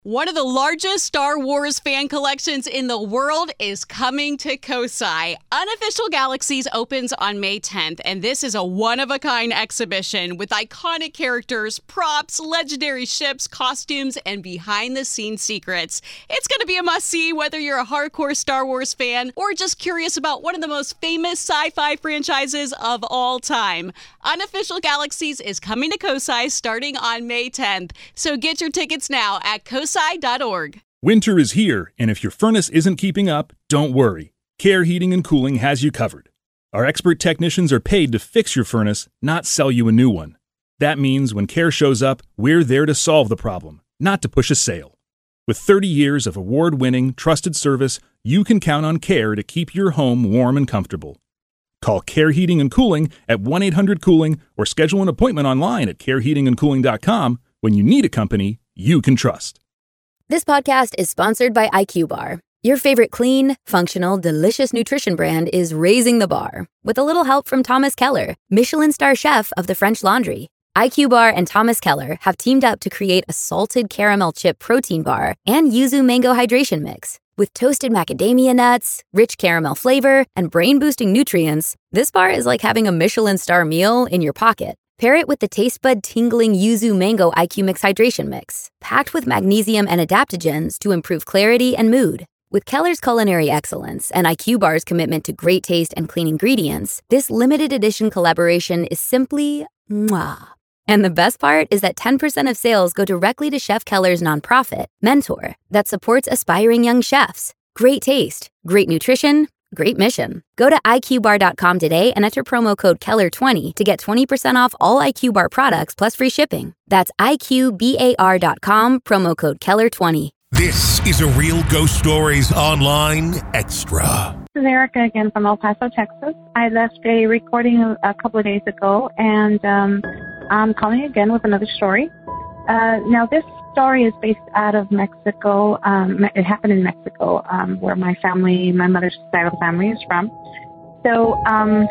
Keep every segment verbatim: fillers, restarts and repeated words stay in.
One of the largest Star Wars fan collections in the world is coming to Kosai. Unofficial Galaxies opens on May tenth, and this is a one-of-a-kind exhibition with iconic characters, props, legendary ships, costumes, and behind-the-scenes secrets. It's going to be a must-see whether you're a hardcore Star Wars fan or just curious about one of the most famous sci-fi franchises of all time. Unofficial Galaxies is coming to Kosai starting on May tenth, so get your tickets now at kosai dot org. Winter is here, and if your furnace isn't keeping up, don't worry. Care Heating and Cooling has you covered. Our expert technicians are paid to fix your furnace, not sell you a new one. That means when Care shows up, we're there to solve the problem, not to push a sale. With thirty years of award-winning, trusted service, you can count on Care to keep your home warm and comfortable. Call Care Heating and Cooling at one eight hundred cooling or schedule an appointment online at care heating and cooling dot com when you need a company you can trust. This podcast is sponsored by I Q Bar. Your favorite clean, functional, delicious nutrition brand is raising the bar with a little help from Thomas Keller, Michelin star chef of the French Laundry. I Q Bar and Thomas Keller have teamed up to create a salted caramel chip protein bar and yuzu mango hydration mix. With toasted macadamia nuts, rich caramel flavor, and brain-boosting nutrients, this bar is like having a Michelin star meal in your pocket. Pair it with the taste bud tingling yuzu mango I Q Mix hydration mix, packed with magnesium and adaptogens to improve clarity and mood. With Keller's culinary excellence and I Q Bar's commitment to great taste and clean ingredients, this limited edition collaboration is simply mwah. And the best part is that ten percent of sales go directly to Chef Keller's nonprofit, Mentor, that supports aspiring young chefs. Great taste, great nutrition, great mission. Go to I Q bar dot com today and enter promo code Keller twenty to get twenty percent off all I Q Bar products plus free shipping. That's I Q bar dot com, promo code Keller twenty. This is a Real Ghost Stories Online Extra. This is Erica again from El Paso, Texas. I left a recording a, a couple of days ago, and um, I'm calling again with another story. Uh, now, this story is based out of Mexico. Um, it happened in Mexico, um, where my family, my mother's side of the family is from. So, um,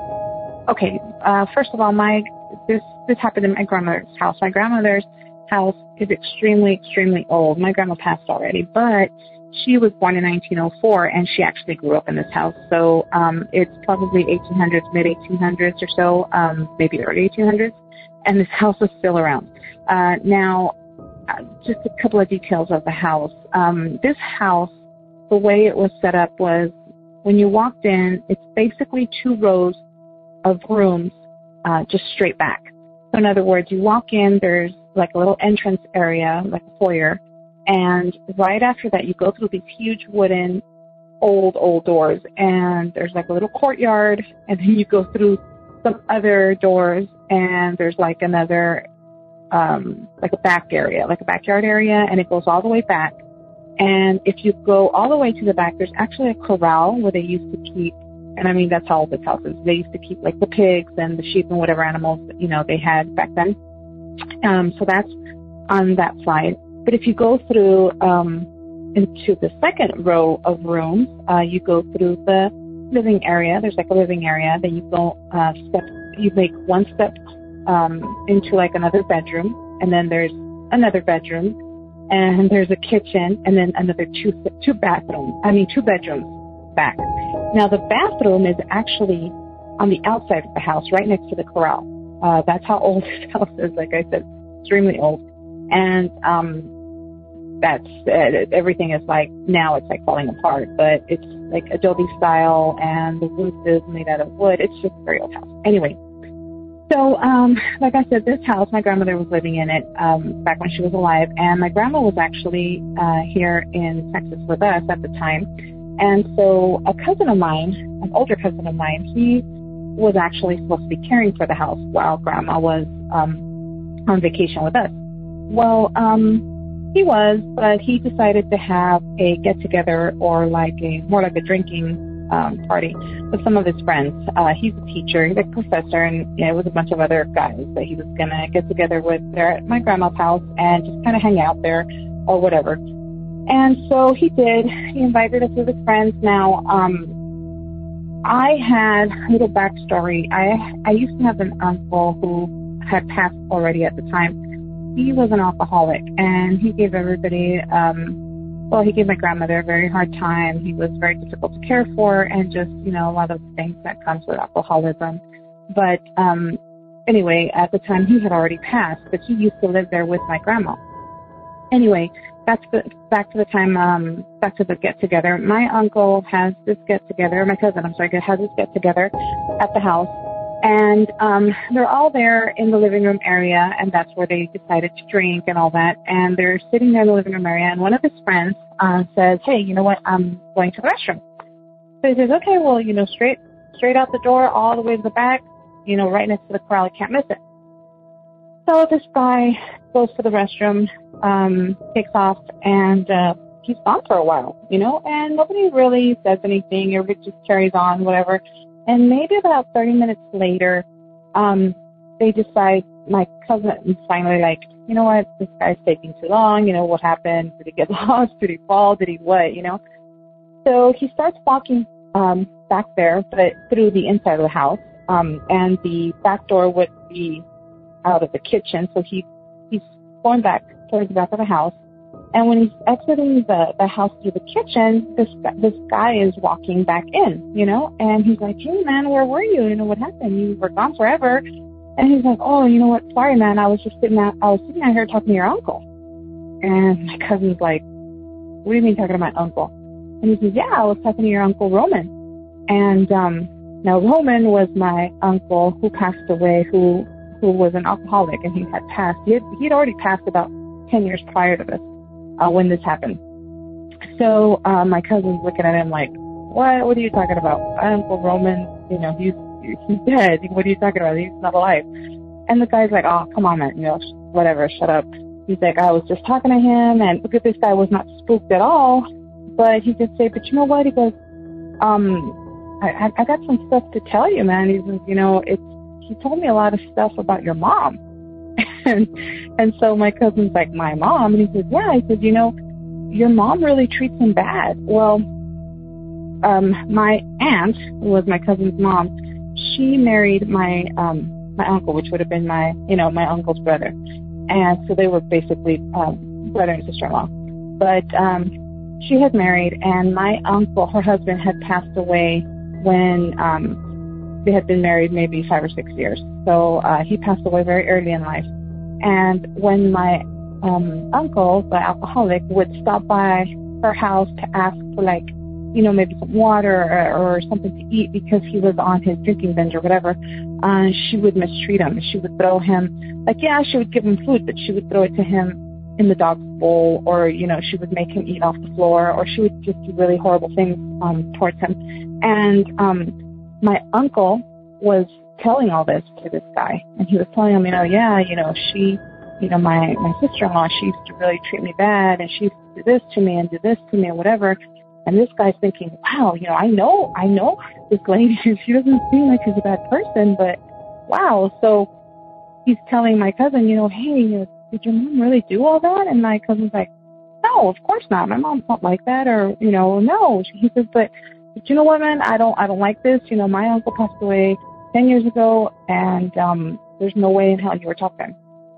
okay, uh, first of all, my this this happened in my grandmother's house. My grandmother's house is extremely, extremely old. My grandma passed already, but she was born in nineteen oh four, and she actually grew up in this house. So um, it's probably eighteen hundreds, mid eighteen hundreds or so, um, maybe early eighteen hundreds, and this house is still around. Uh, now, uh, just a couple of details of the house. Um, this house, the way it was set up was when you walked in, it's basically two rows of rooms uh, just straight back. So in other words, you walk in, there's like a little entrance area, like a foyer, and right after that, you go through these huge wooden, old, old doors, and there's like a little courtyard, and then you go through some other doors, and there's like another, um, like a back area, like a backyard area, and it goes all the way back. And if you go all the way to the back, there's actually a corral where they used to keep, and I mean, that's how old this house is. They used to keep like the pigs and the sheep and whatever animals, you know, they had back then. Um, so that's on that side. But if you go through um, into the second row of rooms, uh, you go through the living area. There's like a living area. Then you go uh, step. You make one step um, into like another bedroom, and then there's another bedroom, and there's a kitchen, and then another two two bathrooms. I mean two bedrooms back. Now the bathroom is actually on the outside of the house, right next to the corral. Uh, that's how old this house is. Like I said, extremely old, and um, that's uh, everything is like now it's like falling apart, but it's like adobe style, and the roof is made out of wood. It's just a very old house. Anyway, so um, like I said, this house, my grandmother was living in it um, back when she was alive, and my grandma was actually uh, here in Texas with us at the time, and so a cousin of mine, an older cousin of mine, he was actually supposed to be caring for the house while grandma was um, on vacation with us. Well, um, he was, but he decided to have a get-together or like a more like a drinking um, party with some of his friends. Uh, he's a teacher, he's a professor, and you know, it was a bunch of other guys that he was going to get together with there at my grandma's house and just kind of hang out there or whatever. And so he did. He invited a few of his friends. Now, um, I had a little backstory. I I used to have an uncle who had passed already at the time, he was an alcoholic, and he gave everybody, um, well, he gave my grandmother a very hard time. He was very difficult to care for, and just, you know, a lot of things that comes with alcoholism. But um, anyway, at the time, he had already passed, but he used to live there with my grandma. Anyway, back to the, back to the time, um, back to the get-together. My uncle has this get-together, my cousin, I'm sorry, has this get-together at the house. And um, they're all there in the living room area, and that's where they decided to drink and all that. And they're sitting there in the living room area, and one of his friends uh, says, hey, you know what, I'm going to the restroom. So he says, okay, well, you know, straight straight out the door, all the way to the back, you know, right next to the corral, I can't miss it. So this guy goes to the restroom, um, takes off, and uh, he's gone for a while, you know, and nobody really says anything. Everybody just carries on, whatever. And maybe about thirty minutes later, um, they decide, my cousin is finally like, you know what, this guy's taking too long. You know, what happened? Did he get lost? Did he fall? Did he what, you know? So he starts walking um, back there, but through the inside of the house. Um, and the back door would be out of the kitchen. So he he's going back towards the back of the house. And when he's exiting the, the house through the kitchen, this this guy is walking back in, you know, and he's like, hey, man, where were you? You know, what happened? You were gone forever. And he's like, oh, you know what? Sorry, man. I was just sitting out, I was sitting out here talking to your uncle. And my cousin's like, what do you mean talking to my uncle? And he says, yeah, I was talking to your Uncle Roman. And um, now Roman was my uncle who passed away, who who was an alcoholic, and he had passed. He had, he'd already passed about ten years prior to this. Uh, when this happened. So uh, my cousin's looking at him like, what? What are you talking about? My Uncle Roman, you know, he's he's dead. What are you talking about? He's not alive. And the guy's like, oh, come on, man, you know, whatever, shut up. He's like, I was just talking to him, and look at this guy was not spooked at all. But he just said, but you know what? He goes, um, I, I got some stuff to tell you, man. He says, you know, it's he told me a lot of stuff about your mom. And, and so my cousin's like, my mom? And he says, yeah. I said, you know, your mom really treats him bad. Well, um, my aunt, who was my cousin's mom, she married my um, my uncle, which would have been my, you know, my uncle's brother. And so they were basically um, brother and sister-in-law. But um, she had married, and my uncle, her husband, had passed away when um, they had been married maybe five or six years. So uh, he passed away very early in life. And when my um, uncle, the alcoholic, would stop by her house to ask for, like, you know, maybe some water or, or something to eat because he was on his drinking binge or whatever, uh, she would mistreat him. She would throw him, like, yeah, she would give him food, but she would throw it to him in the dog's bowl, or, you know, she would make him eat off the floor, or she would just do really horrible things um, towards him. And um, my uncle was telling all this to this guy, and he was telling him, you know, yeah, you know, she, you know, my, my sister-in-law, she used to really treat me bad, and she used to do this to me and do this to me or whatever. And this guy's thinking, wow, you know, I know, I know this lady, she doesn't seem like she's a bad person, but wow. So he's telling my cousin, you know, hey, you know, did your mom really do all that? And my cousin's like, no, of course not. My mom's not like that, or, you know, no. He says, but, but you know what, man, I don't, I don't like this. You know, my uncle passed away ten years ago, and um, there's no way in hell you were talking.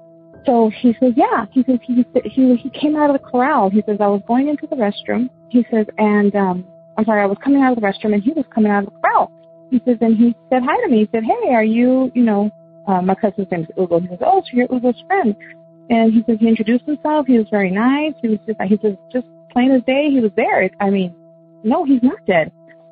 So he says, yeah. He says, he, he he came out of the corral. He says, I was going into the restroom. He says, and um, I'm sorry, I was coming out of the restroom, and he was coming out of the corral. He says, and he said hi to me. He said, hey, are you, you know, uh, my cousin's name is Ugo. He says, oh, so you're Ugo's friend. And he says, he introduced himself. He was very nice. He was just, he says, just plain as day, he was there. I mean, no, he's not dead.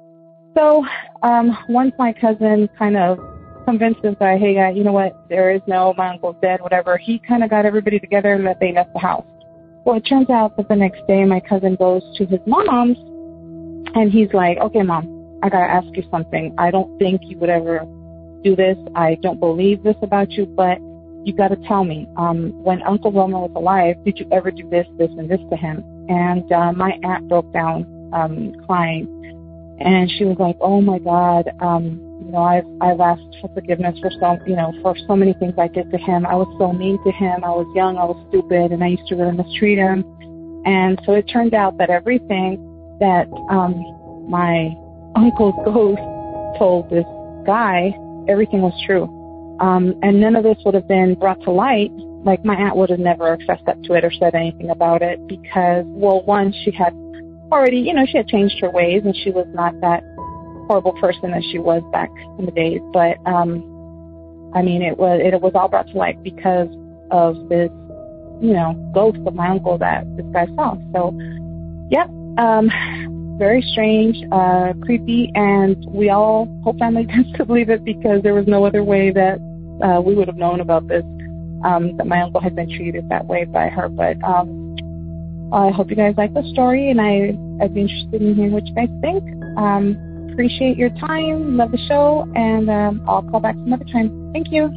So um, once my cousin kind of convinced this guy, hey, guy, you know what, there is no, my uncle's dead, whatever, he kind of got everybody together and that they left the house. Well, it turns out that the next day my cousin goes to his mom's, and he's like, okay, Mom, I got to ask you something. I don't think you would ever do this. I don't believe this about you, but you got to tell me, um, when Uncle Roman was alive, did you ever do this, this, and this to him? And uh, my aunt broke down um, crying. And she was like, oh, my God, um, you know, I've, I've asked for forgiveness for so, you know, for so many things I did to him. I was so mean to him. I was young. I was stupid. And I used to really mistreat him. And so it turned out that everything that um, my uncle's ghost told this guy, everything was true. Um, and none of this would have been brought to light, like my aunt would have never fessed up to it or said anything about it because, well, one, she had already, you know, she had changed her ways and she was not that horrible person as she was back in the days. But, um, I mean, it was, it was all brought to light because of this, you know, ghost of my uncle that this guy saw. So, yeah, um, very strange, uh, creepy, and we all, whole family tends to believe it because there was no other way that uh, we would have known about this, um, that my uncle had been treated that way by her. But um, I hope you guys like the story, and I, I'd be interested in hearing what you guys think. Um, appreciate your time, love the show, and um, I'll call back some other time. Thank you.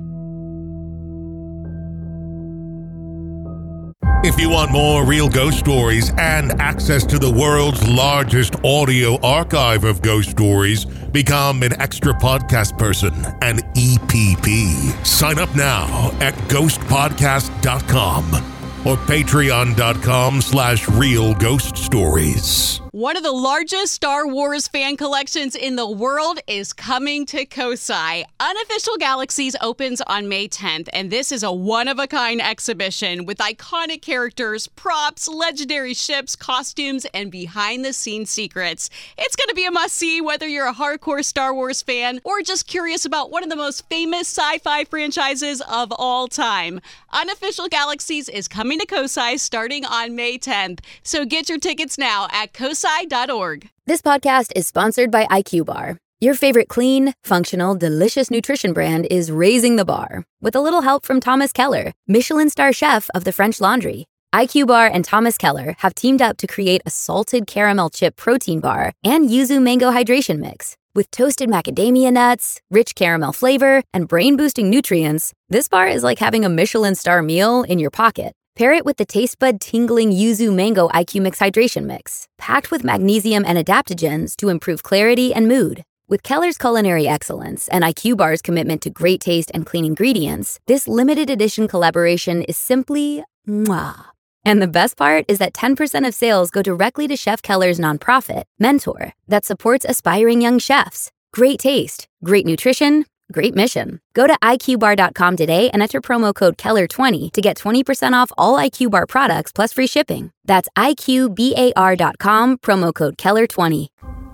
If you want more real ghost stories and access to the world's largest audio archive of ghost stories, become an extra podcast person, an E P P. Sign up now at ghost podcast dot com or patreon.com slash real ghost stories. One of the largest Star Wars fan collections in the world is coming to Kosai. Unofficial Galaxies opens on May tenth, and this is a one-of-a-kind exhibition with iconic characters, props, legendary ships, costumes, and behind-the-scenes secrets. It's going to be a must-see whether you're a hardcore Star Wars fan or just curious about one of the most famous sci-fi franchises of all time. Unofficial Galaxies is coming to Kosai starting on May tenth, so get your tickets now at kosai dot org. This podcast is sponsored by I Q Bar. Your favorite clean, functional, delicious nutrition brand is raising the bar with a little help from Thomas Keller, Michelin star chef of the French Laundry. I Q Bar and Thomas Keller have teamed up to create a salted caramel chip protein bar and yuzu mango hydration mix. With toasted macadamia nuts, rich caramel flavor, and brain-boosting nutrients, this bar is like having a Michelin star meal in your pocket. Pair it with the taste bud tingling yuzu mango I Q Mix hydration mix, packed with magnesium and adaptogens to improve clarity and mood. With Keller's culinary excellence and I Q Bar's commitment to great taste and clean ingredients, this limited edition collaboration is simply mwah. And the best part is that ten percent of sales go directly to Chef Keller's nonprofit, Mentor, that supports aspiring young chefs. Great taste, great nutrition, great mission. Go to I Q bar dot com today and enter promo code Keller twenty to get twenty percent off all I Q Bar products plus free shipping. That's I Q bar dot com, promo code Keller twenty.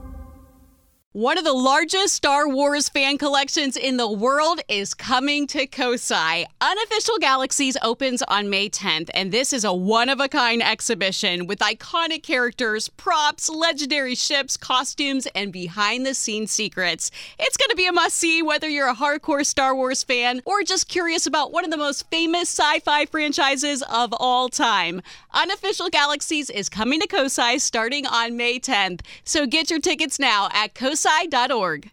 One of the largest Star Wars fan collections in the world is coming to Kosai. Unofficial Galaxies opens on May tenth, and this is a one-of-a-kind exhibition with iconic characters, props, legendary ships, costumes, and behind-the-scenes secrets. It's going to be a must-see whether you're a hardcore Star Wars fan or just curious about one of the most famous sci-fi franchises of all time. Unofficial Galaxies is coming to Kosai starting on May tenth, so get your tickets now at kosai dot org.